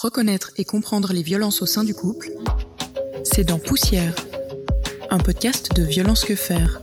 Reconnaître et comprendre les violences au sein du couple, c'est dans Poussière, un podcast de Violence que faire.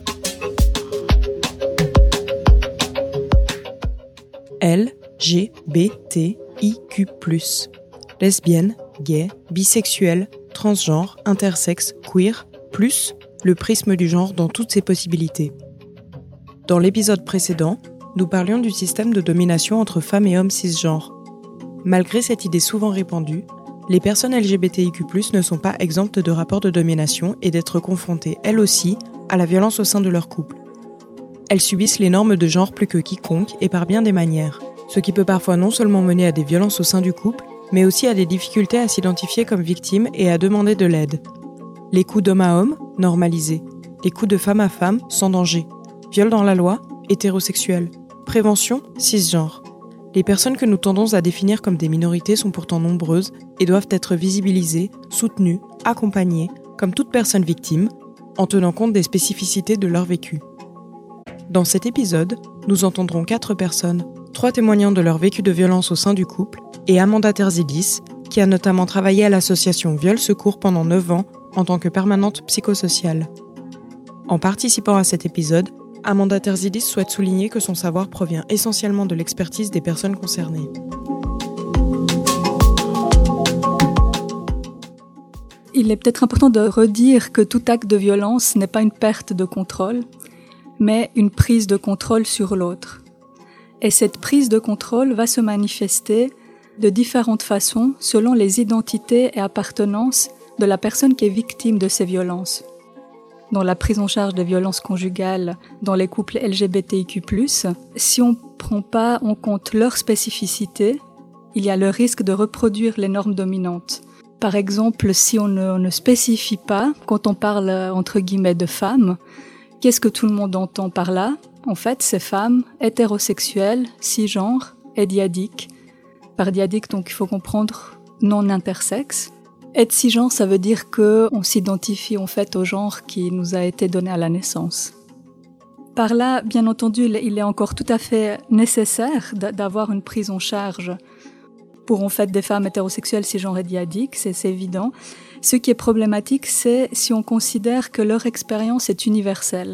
LGBTIQ+, lesbienne, gay, bisexuelle, transgenre, intersexe, queer, plus le prisme du genre dans toutes ses possibilités. Dans l'épisode précédent, nous parlions du système de domination entre femmes et hommes cisgenres. Malgré cette idée souvent répandue, les personnes LGBTIQ+, ne sont pas exemptes de rapports de domination et d'être confrontées, elles aussi, à la violence au sein de leur couple. Elles subissent les normes de genre plus que quiconque et par bien des manières, ce qui peut parfois non seulement mener à des violences au sein du couple, mais aussi à des difficultés à s'identifier comme victime et à demander de l'aide. Les coups d'homme à homme, normalisés. Les coups de femme à femme, sans danger. Viol dans la loi, hétérosexuel. Prévention, cisgenre. Les personnes que nous tendons à définir comme des minorités sont pourtant nombreuses et doivent être visibilisées, soutenues, accompagnées, comme toute personne victime, en tenant compte des spécificités de leur vécu. Dans cet épisode, nous entendrons 4 personnes, 3 témoignant de leur vécu de violence au sein du couple, et Amanda Terzidis, qui a notamment travaillé à l'association Viol Secours pendant 9 ans en tant que permanente psychosociale. En participant à cet épisode, Amanda Terzidis souhaite souligner que son savoir provient essentiellement de l'expertise des personnes concernées. Il est peut-être important de redire que tout acte de violence n'est pas une perte de contrôle, mais une prise de contrôle sur l'autre. Et cette prise de contrôle va se manifester de différentes façons selon les identités et appartenances de la personne qui est victime de ces violences. Dans la prise en charge des violences conjugales dans les couples LGBTIQ+, si on ne prend pas en compte leurs spécificités, il y a le risque de reproduire les normes dominantes. Par exemple, si on ne spécifie pas, quand on parle entre guillemets de femmes, qu'est-ce que tout le monde entend par là ? En fait, c'est femmes hétérosexuelles, cisgenres et diadiques. Par diadique, donc, il faut comprendre non intersexe. Être cisgenre, ça veut dire qu'on s'identifie en fait au genre qui nous a été donné à la naissance. Par là, bien entendu, il est encore tout à fait nécessaire d'avoir une prise en charge pour en fait des femmes hétérosexuelles, cisgenres et diadiques, c'est évident. Ce qui est problématique, c'est si on considère que leur expérience est universelle.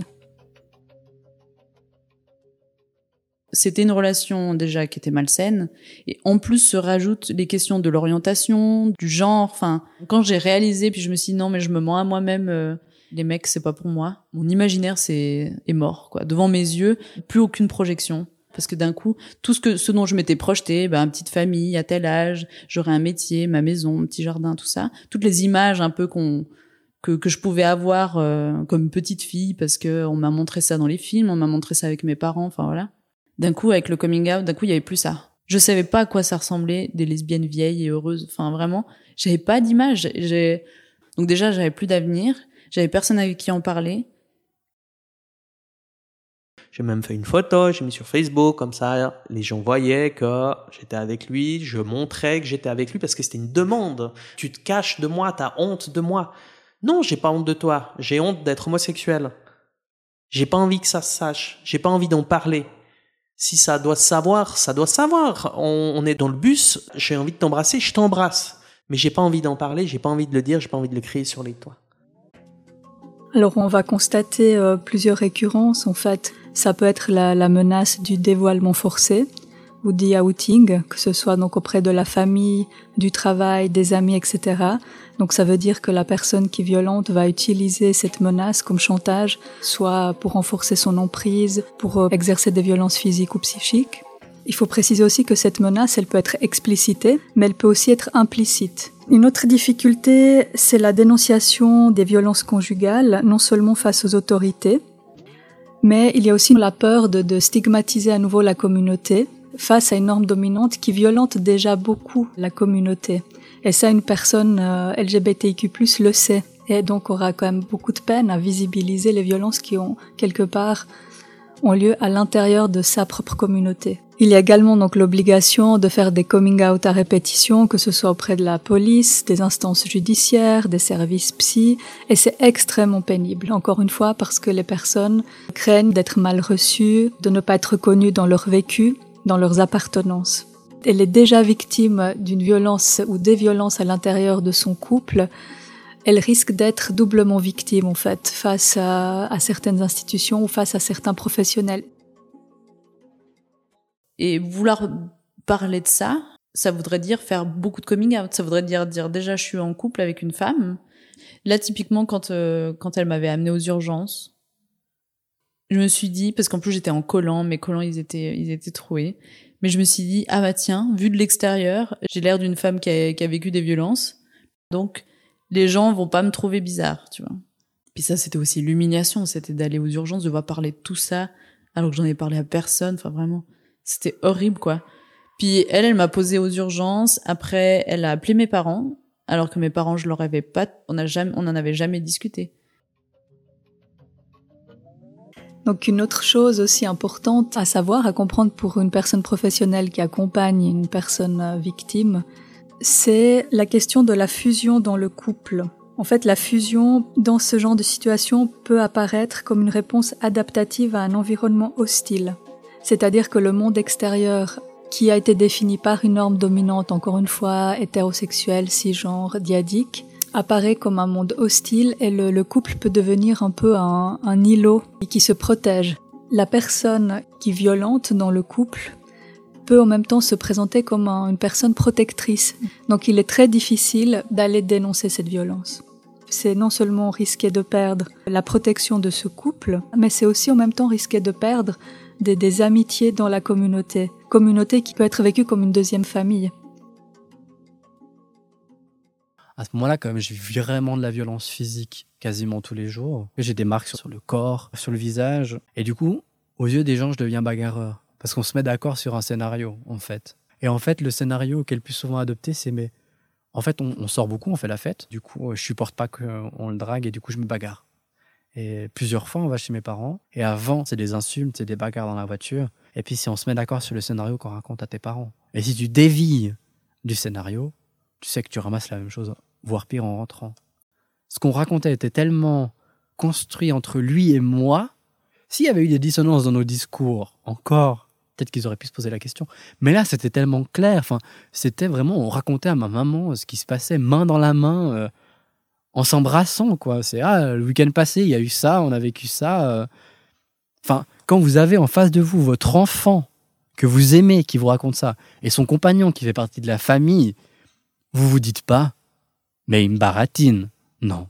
C'était une relation déjà qui était malsaine, et en plus se rajoutent les questions de l'orientation, du genre. Enfin, quand j'ai réalisé, puis je me suis dit non, mais je me mens à moi-même. Les mecs, c'est pas pour moi. Mon imaginaire est mort, quoi. Devant mes yeux, plus aucune projection, parce que d'un coup, tout ce dont je m'étais projetée, petite famille à tel âge, j'aurais un métier, ma maison, mon petit jardin, tout ça, toutes les images un peu que je pouvais avoir comme petite fille, parce que on m'a montré ça dans les films, on m'a montré ça avec mes parents, enfin voilà. D'un coup, avec le coming out, il y avait plus ça. Je savais pas à quoi ça ressemblait, des lesbiennes vieilles et heureuses. Enfin, vraiment, j'avais pas d'image. Donc déjà, j'avais plus d'avenir. J'avais personne avec qui en parler. J'ai même fait une photo, j'ai mis sur Facebook, comme ça, les gens voyaient que j'étais avec lui, je montrais que j'étais avec lui parce que c'était une demande. Tu te caches de moi, t'as honte de moi. Non, j'ai pas honte de toi. J'ai honte d'être homosexuel. J'ai pas envie que ça se sache. J'ai pas envie d'en parler. Si ça doit se savoir, ça doit se savoir. On est dans le bus, j'ai envie de t'embrasser, je t'embrasse. Mais j'ai pas envie d'en parler, j'ai pas envie de le dire, j'ai pas envie de le crier sur les toits. Alors on va constater plusieurs récurrences. En fait, ça peut être la menace du dévoilement forcé ou d'e-outing, que ce soit donc auprès de la famille, du travail, des amis, etc. Donc ça veut dire que la personne qui est violente va utiliser cette menace comme chantage, soit pour renforcer son emprise, pour exercer des violences physiques ou psychiques. Il faut préciser aussi que cette menace, elle peut être explicitée, mais elle peut aussi être implicite. Une autre difficulté, c'est la dénonciation des violences conjugales, non seulement face aux autorités, mais il y a aussi la peur de stigmatiser à nouveau la communauté face à une norme dominante qui violente déjà beaucoup la communauté. Et ça, une personne LGBTIQ+, le sait. Et donc aura quand même beaucoup de peine à visibiliser les violences qui ont, quelque part, ont lieu à l'intérieur de sa propre communauté. Il y a également donc l'obligation de faire des coming out à répétition, que ce soit auprès de la police, des instances judiciaires, des services psy, et c'est extrêmement pénible, encore une fois, parce que les personnes craignent d'être mal reçues, de ne pas être reconnues dans leur vécu, dans leurs appartenances. elle est déjà victime d'une violence ou des violences à l'intérieur de son couple, elle risque d'être doublement victime, en fait, face à certaines institutions ou face à certains professionnels. Et vouloir parler de ça, ça voudrait dire faire beaucoup de coming out. Ça voudrait dire déjà je suis en couple avec une femme. Là, typiquement, quand elle m'avait amenée aux urgences, je me suis dit, parce qu'en plus j'étais en collant, mes collants ils étaient troués, mais je me suis dit, ah bah tiens, vu de l'extérieur, j'ai l'air d'une femme qui a vécu des violences, donc les gens vont pas me trouver bizarre, tu vois. Puis ça, c'était aussi l'humiliation, c'était d'aller aux urgences, de devoir parler de tout ça, alors que j'en ai parlé à personne, enfin vraiment, c'était horrible, quoi. Puis elle m'a posé aux urgences, après elle a appelé mes parents, alors que mes parents, je leur avais pas, on n'en avait jamais discuté. Donc une autre chose aussi importante à savoir, à comprendre pour une personne professionnelle qui accompagne une personne victime, c'est la question de la fusion dans le couple. En fait, la fusion dans ce genre de situation peut apparaître comme une réponse adaptative à un environnement hostile. C'est-à-dire que le monde extérieur, qui a été défini par une norme dominante, encore une fois, hétérosexuelle, cisgenre, dyadique, apparaît comme un monde hostile et le couple peut devenir un peu un îlot qui se protège. La personne qui est violente dans le couple peut en même temps se présenter comme une personne protectrice. Donc il est très difficile d'aller dénoncer cette violence. C'est non seulement risquer de perdre la protection de ce couple, mais c'est aussi en même temps risquer de perdre des amitiés dans la communauté. Communauté qui peut être vécue comme une deuxième famille. À ce moment-là, quand même, j'ai vu vraiment de la violence physique quasiment tous les jours. J'ai des marques sur le corps, sur le visage. Et du coup, aux yeux des gens, je deviens bagarreur. Parce qu'on se met d'accord sur un scénario, en fait. Et en fait, le scénario qui est le plus souvent adopté, c'est en fait, on sort beaucoup, on fait la fête. Du coup, je supporte pas qu'on le drague et du coup, je me bagarre. Et plusieurs fois, on va chez mes parents. Et avant, c'est des insultes, c'est des bagarres dans la voiture. Et puis, si on se met d'accord sur le scénario qu'on raconte à tes parents. Et si tu dévies du scénario, tu sais que tu ramasses la même chose, voire pire en rentrant. Ce qu'on racontait était tellement construit entre lui et moi. S'il y avait eu des dissonances dans nos discours, encore, peut-être qu'ils auraient pu se poser la question. Mais là, c'était tellement clair. Enfin, c'était vraiment, on racontait à ma maman ce qui se passait, main dans la main, en s'embrassant, quoi. C'est, le week-end passé, il y a eu ça, on a vécu ça. Enfin, quand vous avez en face de vous votre enfant que vous aimez, qui vous raconte ça, et son compagnon qui fait partie de la famille, vous vous dites pas, mais il me baratine. Non.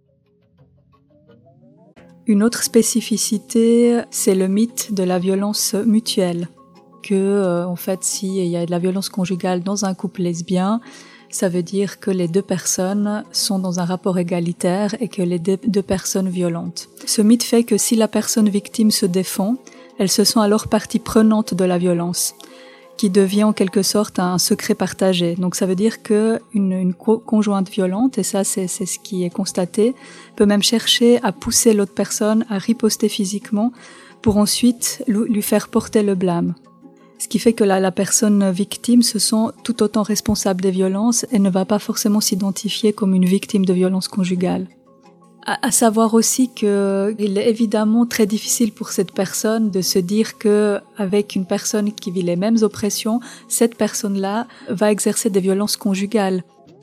Une autre spécificité, c'est le mythe de la violence mutuelle. En fait, s'il y a de la violence conjugale dans un couple lesbien, ça veut dire que les deux personnes sont dans un rapport égalitaire et que les deux personnes violentes. Ce mythe fait que si la personne victime se défend, elle se sent alors partie prenante de la violence, qui devient en quelque sorte un secret partagé. Donc ça veut dire que une conjointe violente, et ça c'est ce qui est constaté, peut même chercher à pousser l'autre personne à riposter physiquement pour ensuite lui faire porter le blâme. Ce qui fait que la personne victime se sent tout autant responsable des violences et ne va pas forcément s'identifier comme une victime de violence conjugale. À savoir aussi que il est évidemment très difficile pour cette personne de se dire que avec une personne qui vit les mêmes oppressions, cette personne-là va exercer des violences conjugales.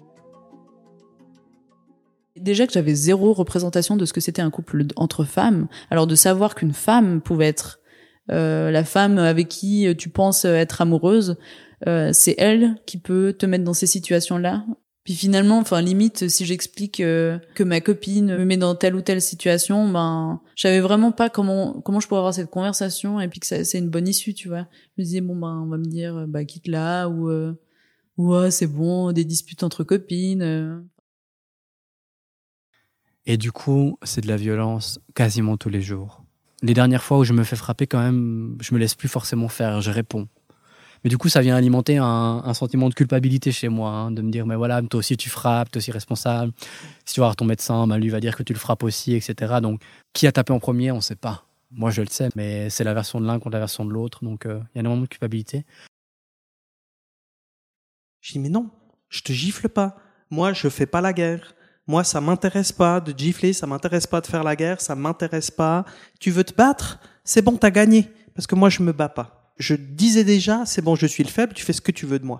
Déjà que j'avais zéro représentation de ce que c'était un couple entre femmes, alors de savoir qu'une femme pouvait être la femme avec qui tu penses être amoureuse, c'est elle qui peut te mettre dans ces situations-là. Puis finalement, enfin limite, si j'explique que ma copine me met dans telle ou telle situation, ben je savais vraiment pas comment je pourrais avoir cette conversation et puis que c'est une bonne issue, tu vois. Je me disais bon ben on va me dire quitte-la ou ouais c'est bon, des disputes entre copines. Et du coup, c'est de la violence quasiment tous les jours. Les dernières fois où je me fais frapper, quand même, je me laisse plus forcément faire, je réponds. Mais du coup, ça vient alimenter un sentiment de culpabilité chez moi, de me dire, mais voilà, toi aussi tu frappes, toi aussi responsable. Si tu vas voir ton médecin, lui va dire que tu le frappes aussi, etc. Donc, qui a tapé en premier, on ne sait pas. Moi, je le sais, mais c'est la version de l'un contre la version de l'autre, donc il y a énormément de culpabilité. Je dis, mais non, je te gifle pas. Moi, je fais pas la guerre. Moi, ça m'intéresse pas de gifler, ça m'intéresse pas de faire la guerre, ça m'intéresse pas. Tu veux te battre? C'est bon, t'as gagné. Parce que moi, je me bats pas. Je disais déjà, c'est bon, je suis le faible, tu fais ce que tu veux de moi.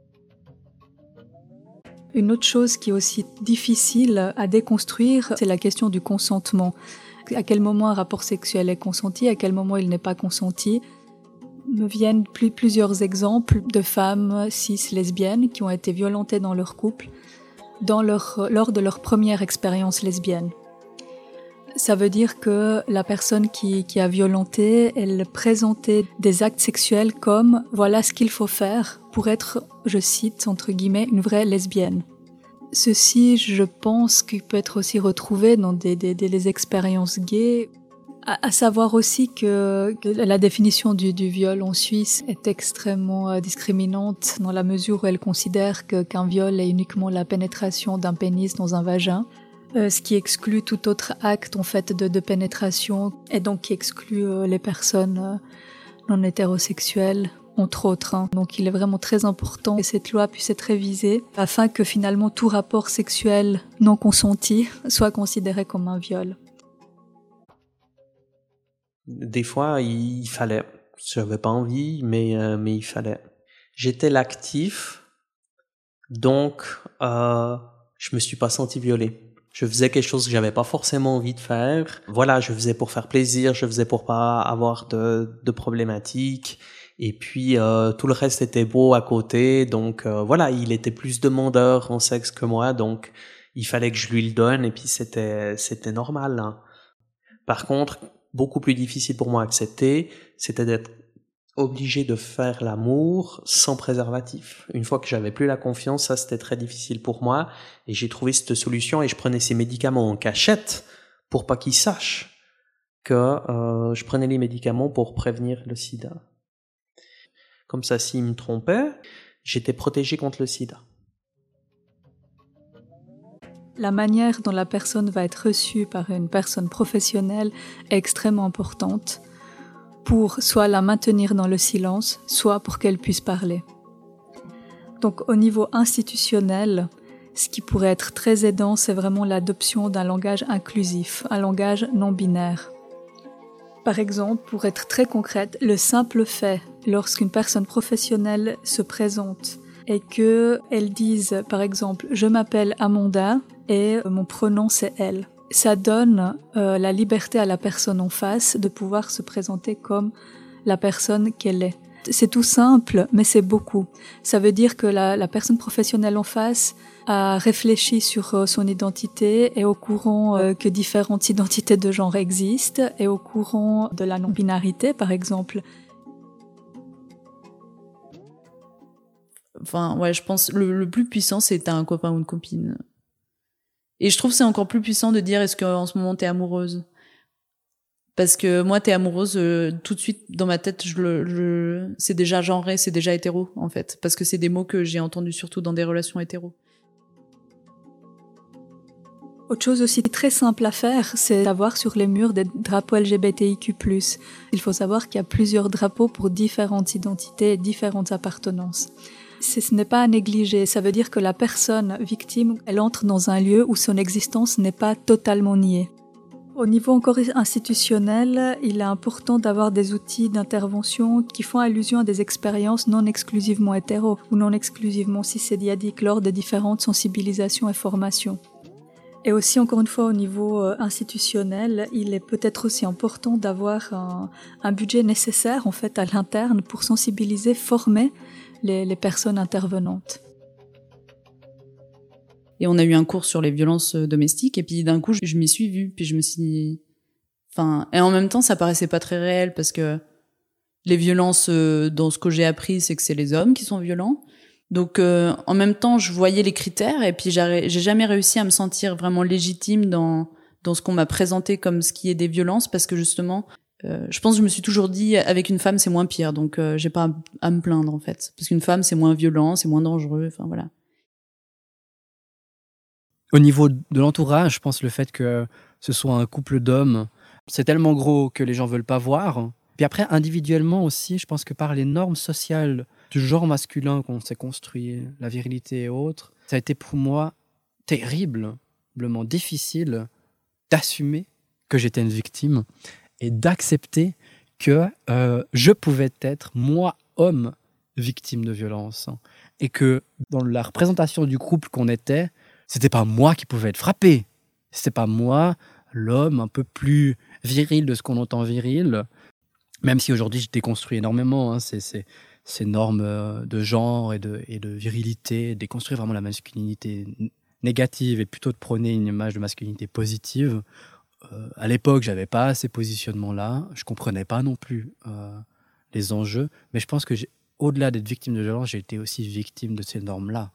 Une autre chose qui est aussi difficile à déconstruire, c'est la question du consentement. À quel moment un rapport sexuel est consenti, à quel moment il n'est pas consenti. Me viennent plusieurs exemples de femmes cis lesbiennes qui ont été violentées dans leur couple lors de leur première expérience lesbienne. Ça veut dire que la personne qui a violenté, elle présentait des actes sexuels comme « voilà ce qu'il faut faire pour être, je cite, entre guillemets, une vraie lesbienne ». Ceci, je pense qu'il peut être aussi retrouvé dans des expériences gays. À savoir aussi que la définition du viol en Suisse est extrêmement discriminante dans la mesure où elle considère qu'un viol est uniquement la pénétration d'un pénis dans un vagin. Ce qui exclut tout autre acte en fait de pénétration et donc qui exclut les personnes non hétérosexuelles entre autres. Donc il est vraiment très important que cette loi puisse être révisée afin que finalement tout rapport sexuel non consenti soit considéré comme un viol. Des fois, il fallait. J'avais pas envie, mais il fallait. J'étais l'actif, donc je me suis pas senti violé. Je faisais quelque chose que j'avais pas forcément envie de faire. Voilà, je faisais pour faire plaisir, je faisais pour pas avoir de problématiques. Et puis tout le reste était beau à côté. Donc voilà, il était plus demandeur en sexe que moi, donc il fallait que je lui le donne. Et puis c'était normal. Hein. Par contre, beaucoup plus difficile pour moi à accepter, c'était d'être obligé de faire l'amour sans préservatif. Une fois que j'avais plus la confiance, ça c'était très difficile pour moi et j'ai trouvé cette solution et je prenais ces médicaments en cachette pour pas qu'ils sachent que je prenais les médicaments pour prévenir le sida. Comme ça, s'ils me trompaient, j'étais protégé contre le sida. La manière dont la personne va être reçue par une personne professionnelle est extrêmement importante pour soit la maintenir dans le silence, soit pour qu'elle puisse parler. Donc au niveau institutionnel, ce qui pourrait être très aidant, c'est vraiment l'adoption d'un langage inclusif, un langage non binaire. Par exemple, pour être très concrète, le simple fait, lorsqu'une personne professionnelle se présente et qu'elle dise, par exemple, « je m'appelle Amanda et mon pronom c'est elle », ça donne la liberté à la personne en face de pouvoir se présenter comme la personne qu'elle est. C'est tout simple, mais c'est beaucoup. Ça veut dire que la personne professionnelle en face a réfléchi sur son identité, est au courant que différentes identités de genre existent, est au courant de la non-binarité, par exemple. Enfin, ouais, je pense le plus puissant, c'est t'as un copain ou une copine. Et je trouve que c'est encore plus puissant de dire est-ce qu'en ce moment t'es amoureuse. Parce que moi, t'es amoureuse, tout de suite, dans ma tête, c'est déjà genré, c'est déjà hétéro, en fait. Parce que c'est des mots que j'ai entendus surtout dans des relations hétéro. Autre chose aussi très simple à faire, c'est d'avoir sur les murs des drapeaux LGBTIQ+. Il faut savoir qu'il y a plusieurs drapeaux pour différentes identités et différentes appartenances. Ce n'est pas à négliger, ça veut dire que la personne victime, elle entre dans un lieu où son existence n'est pas totalement niée. Au niveau encore institutionnel, il est important d'avoir des outils d'intervention qui font allusion à des expériences non exclusivement hétéro ou non exclusivement cissédiadiques lors de différentes sensibilisations et formations. Et aussi, encore une fois, au niveau institutionnel, il est peut-être aussi important d'avoir un budget nécessaire, en fait, à l'interne pour sensibiliser, former les personnes intervenantes. Et on a eu un cours sur les violences domestiques, et puis d'un coup, je m'y suis vue, puis je me suis dit... Enfin, et en même temps, ça paraissait pas très réel, parce que les violences, dans ce que j'ai appris, c'est que c'est les hommes qui sont violents. Donc, en même temps, je voyais les critères, et puis j'ai jamais réussi à me sentir vraiment légitime dans ce qu'on m'a présenté comme ce qui est des violences, parce que justement, je pense que je me suis toujours dit, avec une femme, c'est moins pire, donc j'ai pas à me plaindre, en fait. Parce qu'une femme, c'est moins violent, c'est moins dangereux, enfin voilà. Au niveau de l'entourage, je pense le fait que ce soit un couple d'hommes, c'est tellement gros que les gens veulent pas voir. Puis après, individuellement aussi, je pense que par les normes sociales du genre masculin qu'on s'est construit, la virilité et autres, ça a été pour moi terriblement difficile d'assumer que j'étais une victime et d'accepter que je pouvais être, moi, homme, victime de violence. Et que dans la représentation du couple qu'on était, c'était pas moi qui pouvais être frappé. C'était pas moi, l'homme un peu plus viril de ce qu'on entend viril. Même si aujourd'hui je déconstruis énormément ces normes de genre et de virilité, déconstruire vraiment la masculinité négative et plutôt de prôner une image de masculinité positive. À l'époque, j'avais pas ces positionnements-là. Je comprenais pas non plus les enjeux. Mais je pense que au-delà d'être victime de violence, j'ai été aussi victime de ces normes-là.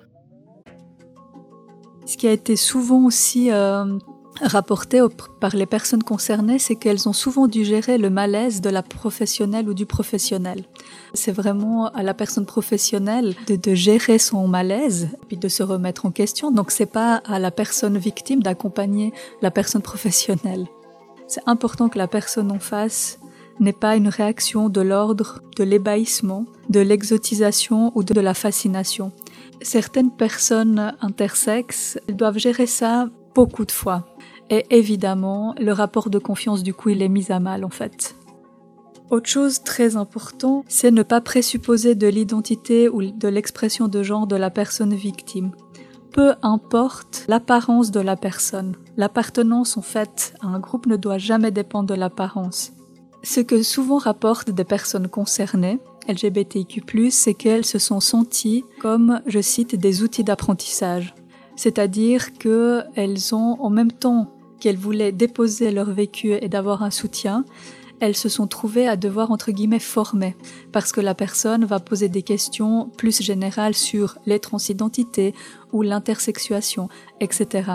Ce qui a été souvent aussi rapporté par les personnes concernées, c'est qu'elles ont souvent dû gérer le malaise de la professionnelle ou du professionnel. C'est vraiment à la personne professionnelle de gérer son malaise puis de se remettre en question. Donc c'est pas à la personne victime d'accompagner la personne professionnelle. C'est important que la personne en face n'ait pas une réaction de l'ordre de l'ébahissement, de l'exotisation ou de la fascination. Certaines personnes intersexes doivent gérer ça beaucoup de fois. Et évidemment, le rapport de confiance, du coup, il est mis à mal, en fait. Autre chose très important, c'est ne pas présupposer de l'identité ou de l'expression de genre de la personne victime. Peu importe l'apparence de la personne. L'appartenance, en fait, à un groupe ne doit jamais dépendre de l'apparence. Ce que souvent rapportent des personnes concernées, LGBTIQ+, c'est qu'elles se sont senties comme, je cite, des outils d'apprentissage. C'est-à-dire qu'elles ont, en même temps qu'elles voulaient déposer leur vécu et d'avoir un soutien, elles se sont trouvées à devoir, entre guillemets, former. Parce que la personne va poser des questions plus générales sur les transidentités ou l'intersexuation, etc.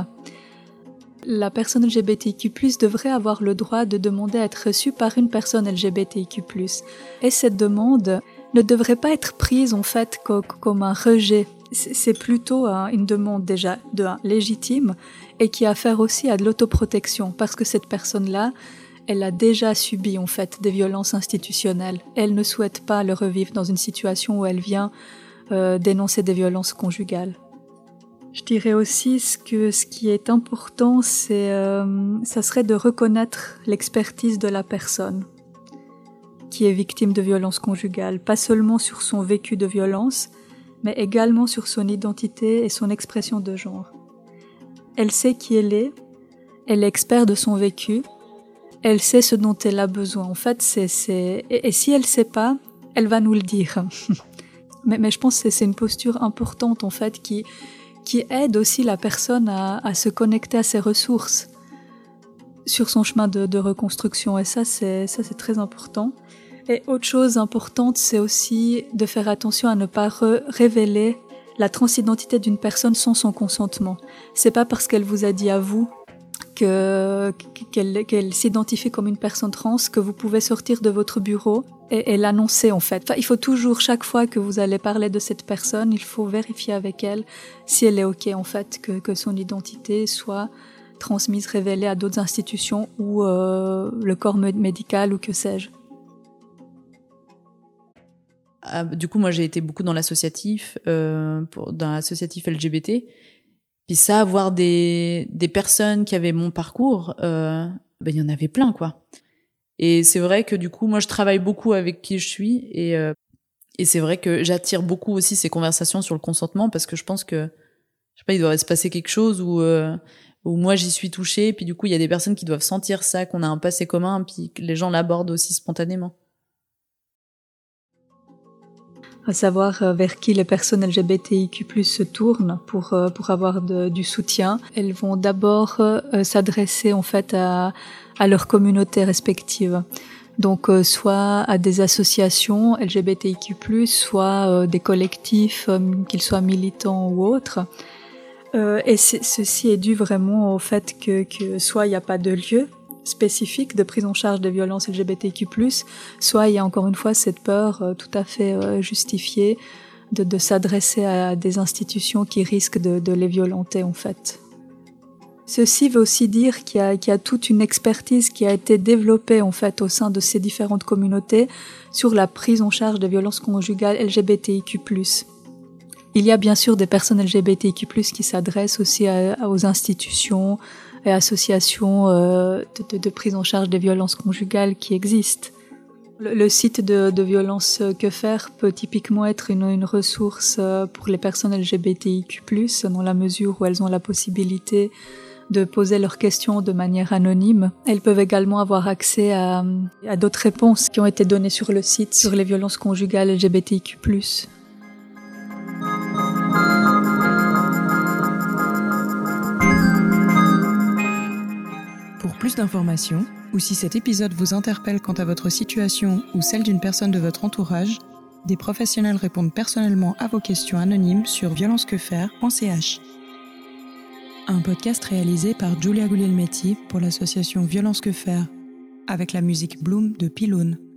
La personne LGBTIQ+, devrait avoir le droit de demander à être reçue par une personne LGBTIQ+. Et cette demande ne devrait pas être prise, en fait, comme un rejet. C'est plutôt une demande déjà légitime et qui a affaire aussi à de l'autoprotection parce que cette personne-là, elle a déjà subi en fait des violences institutionnelles. Elle ne souhaite pas le revivre dans une situation où elle vient dénoncer des violences conjugales. Je dirais aussi ce qui est important, ça serait de reconnaître l'expertise de la personne qui est victime de violences conjugales, pas seulement sur son vécu de violence, mais également sur son identité et son expression de genre. Elle sait qui elle est experte de son vécu, elle sait ce dont elle a besoin. En fait, et si elle sait pas, elle va nous le dire. mais je pense que c'est une posture importante, en fait, qui aide aussi la personne à se connecter à ses ressources sur son chemin de reconstruction. Et ça, c'est très important. Et autre chose importante, c'est aussi de faire attention à ne pas révéler la transidentité d'une personne sans son consentement. C'est pas parce qu'elle vous a dit à vous qu'elle s'identifie comme une personne trans que vous pouvez sortir de votre bureau et l'annoncer, en fait. Enfin, il faut toujours, chaque fois que vous allez parler de cette personne, il faut vérifier avec elle si elle est OK, en fait, que son identité soit transmise, révélée à d'autres institutions ou le corps médical ou que sais-je. Du coup, moi, j'ai été beaucoup dans l'associatif, dans l'associatif LGBT. Puis ça, voir des personnes qui avaient mon parcours, il y en avait plein, quoi. Et c'est vrai que du coup, moi, je travaille beaucoup avec qui je suis, et c'est vrai que j'attire beaucoup aussi ces conversations sur le consentement parce que je pense que, je sais pas, il doit se passer quelque chose où moi j'y suis touchée, puis du coup, il y a des personnes qui doivent sentir ça, qu'on a un passé commun, puis que les gens l'abordent aussi spontanément. À savoir vers qui les personnes LGBTIQ+ se tournent pour avoir du soutien. Elles vont d'abord s'adresser en fait à leur communauté respective. Donc soit à des associations LGBTIQ+, soit des collectifs, qu'ils soient militants ou autres. Et ceci est dû vraiment au fait que soit il n'y a pas de lieu spécifique de prise en charge des violences LGBTQ+, soit il y a encore une fois cette peur tout à fait justifiée de s'adresser à des institutions qui risquent de les violenter, en fait. Ceci veut aussi dire qu'il y a toute une expertise qui a été développée, en fait, au sein de ces différentes communautés sur la prise en charge des violences conjugales LGBTIQ+. Il y a bien sûr des personnes LGBTIQ+, qui s'adressent aussi aux institutions et associations de prise en charge des violences conjugales qui existent. Le site de Violence Que Faire peut typiquement être une ressource pour les personnes LGBTIQ+, dans la mesure où elles ont la possibilité de poser leurs questions de manière anonyme. Elles peuvent également avoir accès à d'autres réponses qui ont été données sur le site sur les violences conjugales LGBTIQ+. Pour plus d'informations, ou si cet épisode vous interpelle quant à votre situation ou celle d'une personne de votre entourage, des professionnels répondent personnellement à vos questions anonymes sur violencequefaire.ch. Un podcast réalisé par Giulia Guglielmetti pour l'association Violence Que Faire, avec la musique Bloom de Pylone.